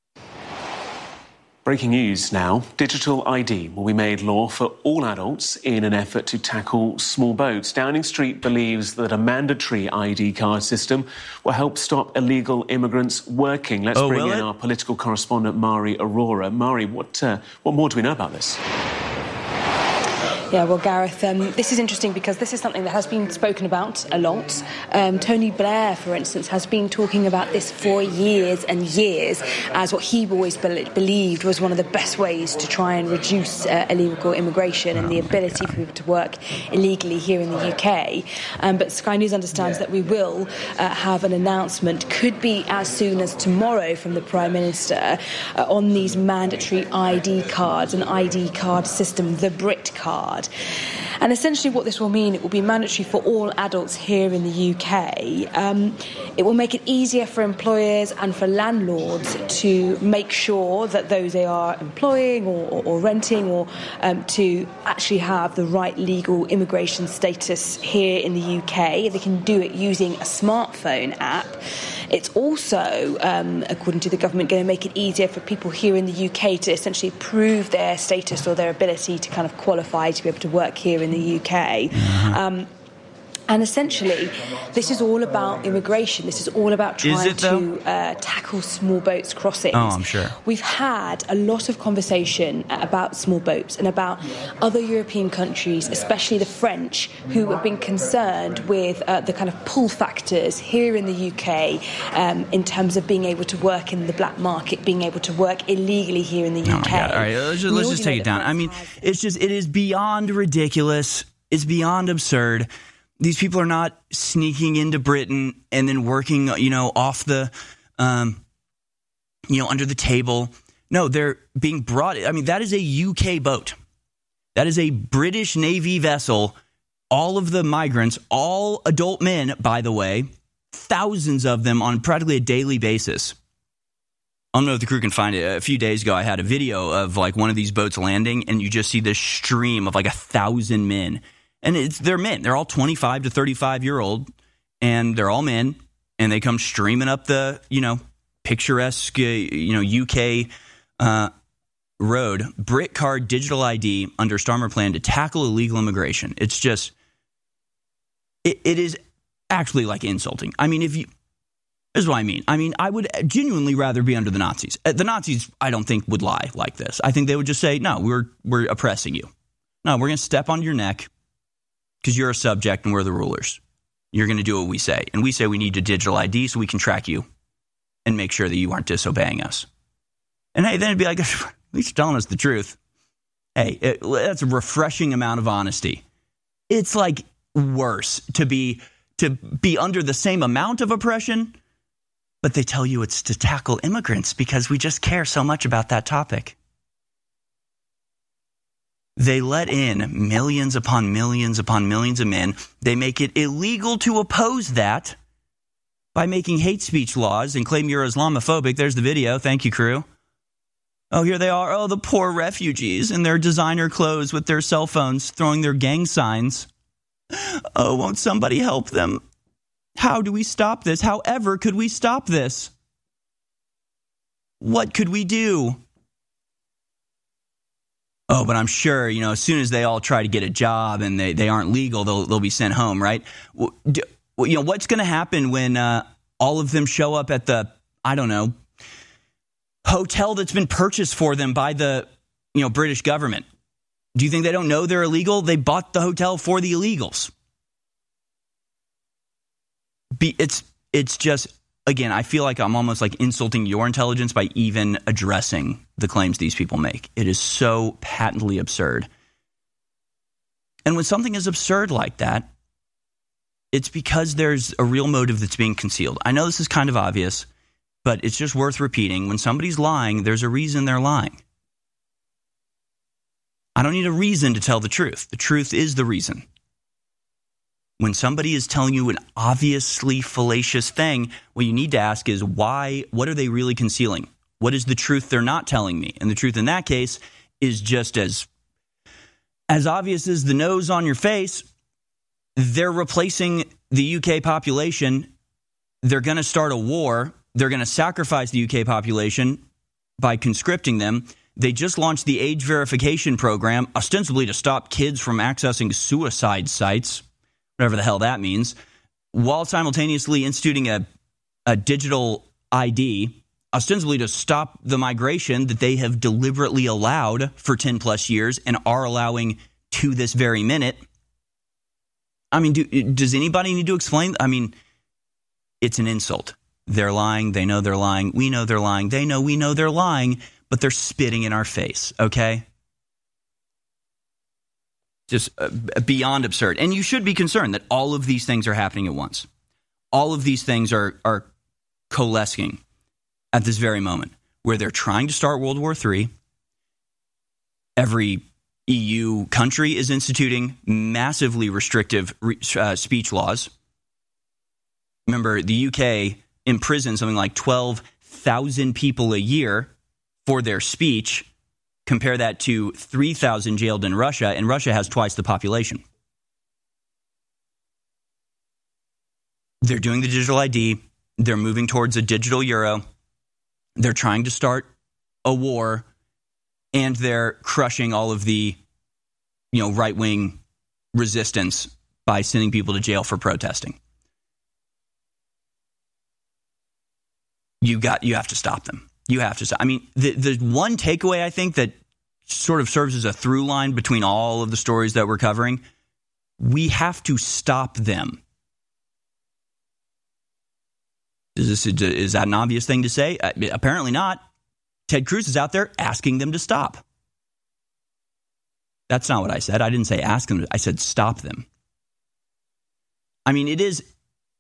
Breaking news now. Digital ID will be made law for all adults in an effort to tackle small boats. Downing Street believes that a mandatory ID card system will help stop illegal immigrants working. Let's bring in our political correspondent, Mari Aurora. Mari, what more do we know about this? Yeah, well, Gareth, this is interesting because this is something that has been spoken about a lot. Tony Blair, for instance, has been talking about this for years and years as what he always believed was one of the best ways to try and reduce illegal immigration and the ability for people to work illegally here in the UK. But Sky News understands that we will have an announcement, could be as soon as tomorrow, from the Prime Minister on these mandatory ID cards, an ID card system, the Brit card. And essentially what this will mean, it will be mandatory for all adults here in the UK. It will make it easier for employers and for landlords to make sure that those they are employing or renting or to actually have the right legal immigration status here in the UK. They can do it using a smartphone app. It's also, according to the government, going to make it easier for people here in the UK to essentially prove their status or their ability to kind of qualify to be able to work here in the UK. And essentially, this is all about immigration. This is all about trying to tackle small boats crossings. Oh, I'm sure. We've had a lot of conversation about small boats and about other European countries, especially the French, who have been concerned with the kind of pull factors here in the UK in terms of being able to work in the black market, being able to work illegally here in the UK. Oh my God. All right, let's just take it down. I mean, it is beyond ridiculous. It's beyond absurd. These people are not sneaking into Britain and then working, off the, under the table. No, they're being brought. I mean, that is a UK boat. That is a British Navy vessel. All of the migrants, all adult men, by the way, thousands of them on practically a daily basis. I don't know if the crew can find it. A few days ago, I had a video of one of these boats landing, and you just see this stream of 1,000 men. And they're men. They're all 25 to 35-year-old, and they're all men, and they come streaming up the, picturesque, UK road. Brit card digital ID under Starmer plan to tackle illegal immigration. It's just, it is actually insulting. I mean, this is what I mean. I mean, I would genuinely rather be under the Nazis. The Nazis, I don't think, would lie like this. I think they would just say, no, we're oppressing you. No, we're going to step on your neck. Because you're a subject and we're the rulers. You're going to do what we say. And we say we need a digital ID so we can track you and make sure that you aren't disobeying us. And hey, then it'd be at least you're telling us the truth. Hey, that's a refreshing amount of honesty. It's worse to be under the same amount of oppression, but they tell you it's to tackle immigrants because we just care so much about that topic. They let in millions upon millions upon millions of men. They make it illegal to oppose that by making hate speech laws and claim you're Islamophobic. There's the video. Thank you, crew. Oh, here they are. Oh, the poor refugees in their designer clothes with their cell phones throwing their gang signs. Oh, won't somebody help them? How do we stop this? However, could we stop this? What could we do? Oh, but I'm sure, as soon as they all try to get a job and they aren't legal, they'll be sent home, right? What's going to happen when all of them show up at the, hotel that's been purchased for them by the, British government? Do you think they don't know they're illegal? They bought the hotel for the illegals. It's just, again, I feel like I'm almost like insulting your intelligence by even addressing the claims these people make. It is so patently absurd. And when something is absurd like that, it's because there's a real motive that's being concealed. I know this is kind of obvious, but it's just worth repeating. When somebody's lying, there's a reason they're lying. I don't need a reason to tell the truth. The truth is the reason. When somebody is telling you an obviously fallacious thing, what you need to ask is why, what are they really concealing? What is the truth they're not telling me? And the truth in that case is just as obvious as the nose on your face. They're replacing the UK population. They're going to start a war. They're going to sacrifice the UK population by conscripting them. They just launched the age verification program, ostensibly to stop kids from accessing suicide sites, whatever the hell that means, while simultaneously instituting a digital ID, ostensibly to stop the migration that they have deliberately allowed for 10 plus years and are allowing to this very minute. I mean, does anybody need to explain? I mean, it's an insult. They're lying. They know they're lying. We know they're lying. They know we know they're lying, but they're spitting in our face, okay? Just beyond absurd. And you should be concerned that all of these things are happening at once. All of these things are coalescing at this very moment, where they're trying to start World War III. Every EU country is instituting massively restrictive speech laws. Remember, the UK imprisons something like 12,000 people a year for their speech. Compare that to 3,000 jailed in Russia, and Russia has twice the population. They're doing the digital ID. They're moving towards a digital euro. They're trying to start a war, and they're crushing all of the, right-wing resistance by sending people to jail for protesting. You have to stop them. You have to stop. I mean, the one takeaway I think that sort of serves as a through line between all of the stories that we're covering, we have to stop them. Is that an obvious thing to say? Apparently not. Ted Cruz is out there asking them to stop. That's not what I said. I didn't say ask them. I said stop them. I mean, it is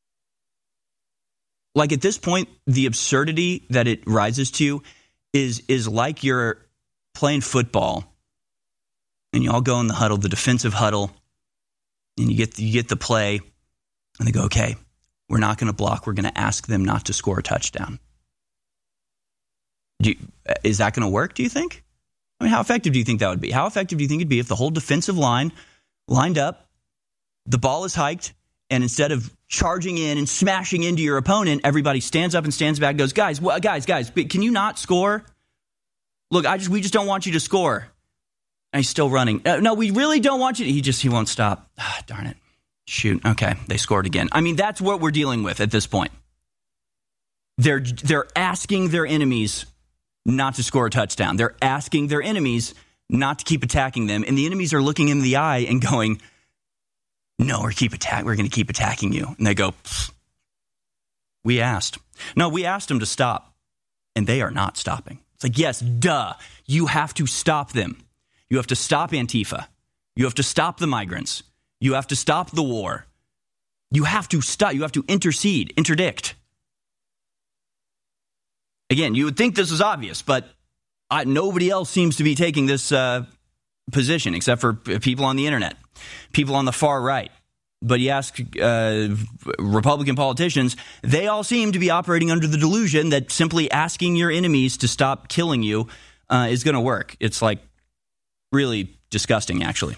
like at this point, the absurdity that it rises to is like you're playing football and you all go in the huddle, the defensive huddle, and you get the play, and they go, okay, we're not going to block. We're going to ask them not to score a touchdown. Is that going to work, do you think? I mean, how effective do you think that would be? How effective do you think it'd be if the whole defensive line lined up, the ball is hiked, and instead of charging in and smashing into your opponent, everybody stands up and stands back and goes, guys, can you not score? Look, we just don't want you to score. And he's still running. No, we really don't want you to. He won't stop. Darn it. Shoot. Okay, they scored again. I mean, that's what we're dealing with at this point. They're asking their enemies not to score a touchdown. They're asking their enemies not to keep attacking them. And the enemies are looking in the eye and going, no, we're going to keep attacking you. And they go, we asked. No, we asked them to stop. And they are not stopping. It's like, yes, duh. You have to stop them. You have to stop Antifa. You have to stop the migrants. You have to stop the war. You have to stop. You have to intercede, interdict. Again, you would think this is obvious, but nobody else seems to be taking this position, except for people on the internet, people on the far right. But you ask Republican politicians, they all seem to be operating under the delusion that simply asking your enemies to stop killing you is going to work. It's like really disgusting, actually.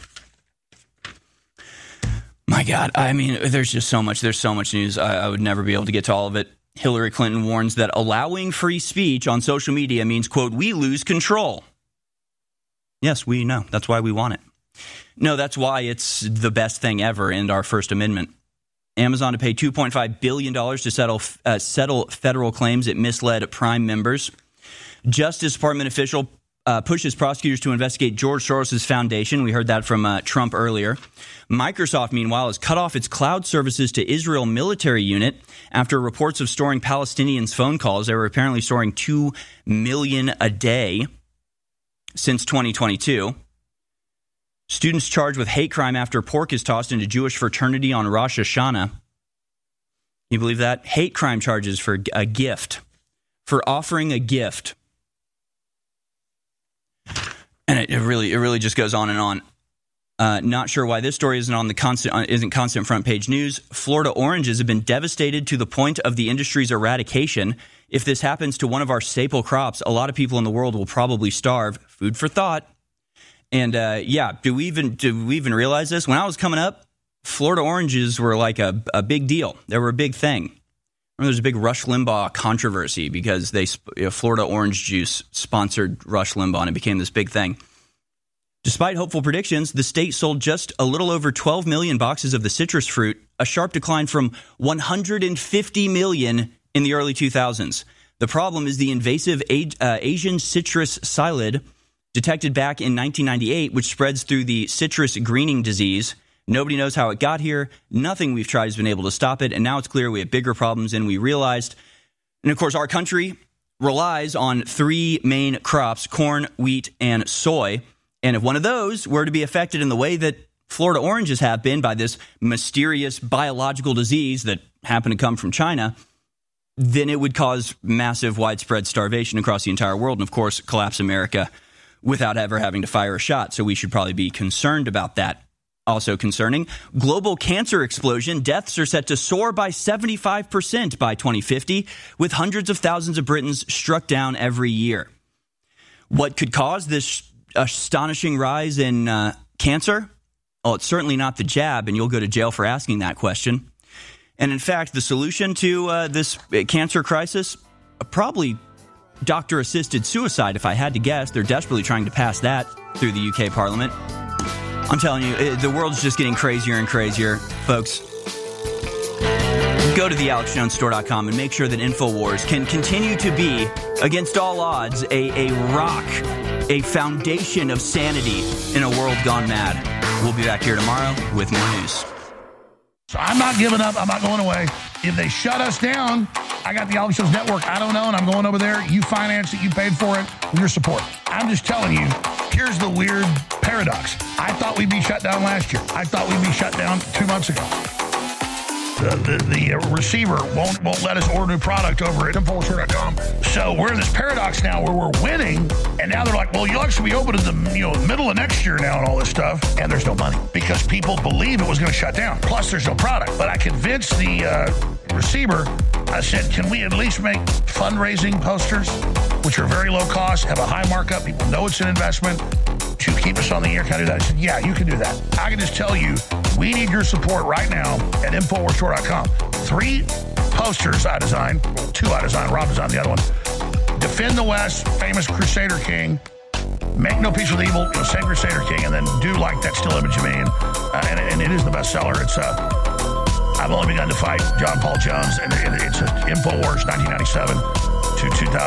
My God, I mean, there's so much news. I would never be able to get to all of it. Hillary Clinton warns that allowing free speech on social media means, quote, we lose control. Yes, we know. That's why we want it. No, that's why it's the best thing ever in our First Amendment. Amazon to pay $2.5 billion to settle federal claims it misled Prime members. Justice Department official pushes prosecutors to investigate George Soros' foundation. We heard that from Trump earlier. Microsoft, meanwhile, has cut off its cloud services to Israel military unit after reports of storing Palestinians' phone calls. They were apparently storing 2 million a day since 2022. Students charged with hate crime after pork is tossed into Jewish fraternity on Rosh Hashanah. You believe that? Hate crime charges for a gift, for offering a gift. And it really just goes on and on. Not sure why this story isn't constant front page news. Florida oranges have been devastated to the point of the industry's eradication. If this happens to one of our staple crops, a lot of people in the world will probably starve. Food for thought. And do we even realize this? When I was coming up, Florida oranges were like a big deal. They were a big thing. There was a big Rush Limbaugh controversy because Florida orange juice sponsored Rush Limbaugh, and it became this big thing. Despite hopeful predictions, the state sold just a little over 12 million boxes of the citrus fruit, a sharp decline from 150 million in the early 2000s. The problem is the invasive Asian citrus psyllid, detected back in 1998, which spreads through the citrus greening disease. Nobody knows how it got here. Nothing we've tried has been able to stop it. And now it's clear we have bigger problems than we realized. And of course, our country relies on 3 main crops, corn, wheat, and soy. And if one of those were to be affected in the way that Florida oranges have been by this mysterious biological disease that happened to come from China, then it would cause massive widespread starvation across the entire world. And of course, collapse America without ever having to fire a shot. So we should probably be concerned about that. Also concerning, global cancer explosion. Deaths are set to soar by 75% by 2050, with hundreds of thousands of Britons struck down every year. What could cause this astonishing rise in cancer? Well, it's certainly not the jab, and you'll go to jail for asking that question. And in fact, the solution to this cancer crisis, probably doctor-assisted suicide, if I had to guess. They're desperately trying to pass that through the UK Parliament. I'm telling you, the world's just getting crazier and crazier, folks. Go to thealexjonestore.com and make sure that InfoWars can continue to be, against all odds, a rock, a foundation of sanity in a world gone mad. We'll be back here tomorrow with more news. So I'm not giving up. I'm not going away. If they shut us down, I got the Alex Jones Network. I don't know, and I'm going over there. You finance it. You paid for it with your support. I'm just telling you, here's the weird paradox. I thought we'd be shut down last year. I thought we'd be shut down 2 months ago. The receiver won't let us order new product over at InfoWars.com. So we're in this paradox now where we're winning, and now they're like, well, you'll actually be open in the middle of next year now and all this stuff, and there's no money because people believe it was going to shut down. Plus, there's no product. But I convinced the receiver. I said, can we at least make fundraising posters, which are very low cost, have a high markup, people know it's an investment, to keep us on the air? Can I do that? I said, yeah, you can do that. I can just tell you, we need your support right now at InfoWarsStore.com. 3 posters I designed. 2 I designed. Rob designed the other one. Defend the West, famous Crusader King. Make no peace with evil, same Crusader King, and then do like that still image of me. And it is the bestseller. It's I've only begun to fight John Paul Jones, and it's InfoWars 1997 to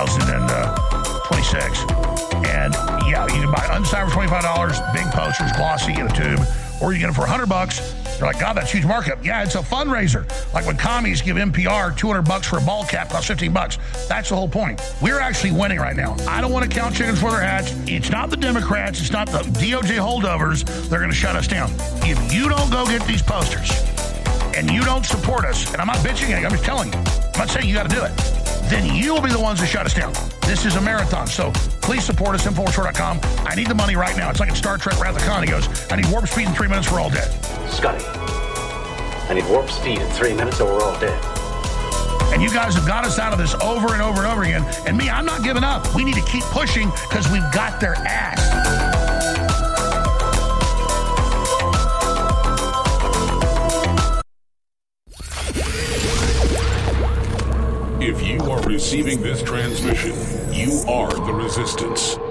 2026. And yeah, you can buy unsigned for $25, big posters, glossy in a tube, or you get them for $100. You're like, God, that's huge markup. Yeah, it's a fundraiser. Like when commies give NPR $200 for a ball cap, costs $15. That's the whole point. We're actually winning right now. I don't want to count chickens for their hats. It's not the Democrats. It's not the DOJ holdovers. They're going to shut us down. If you don't go get these posters and you don't support us, and I'm not bitching at you, I'm just telling you, I'm not saying you got to do it, then you will be the ones that shut us down. This is a marathon, so please support us, InfoWarsStore.com. I need the money right now. It's like in Star Trek Wrath of Khan. He goes, I need warp speed in 3 minutes, we're all dead. Scotty, I need warp speed in 3 minutes or we're all dead. And you guys have got us out of this over and over and over again. And me, I'm not giving up. We need to keep pushing because we've got their ass. If you are receiving this transmission, you are the Resistance.